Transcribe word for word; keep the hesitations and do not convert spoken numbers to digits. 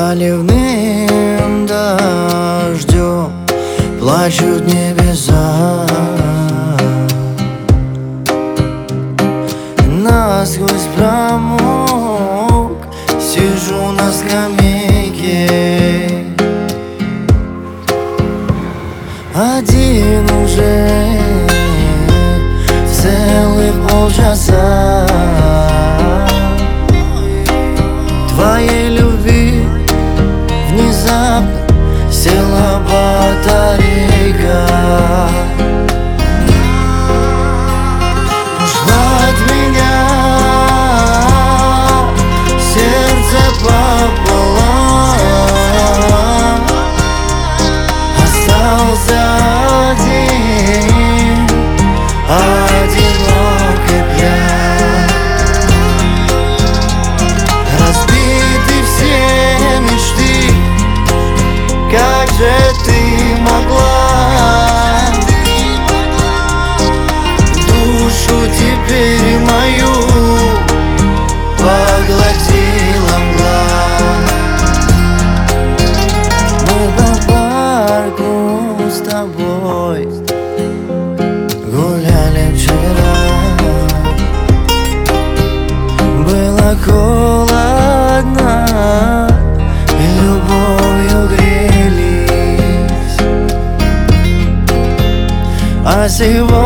проливным дождем плачут небеса. Насквозь промок, сижу на скамейке, один уже целых полчаса. Твоей любви внезапно села батарейка. Ушла от меня, сердце пополам. Остался один, одинок и пьян. Разбиты все мечты, как же ты могла? Душу теперь мою поглотила мгла. Мы по парку с тобой гуляли вчера. Было холодно, и любовью грелись. А сегодня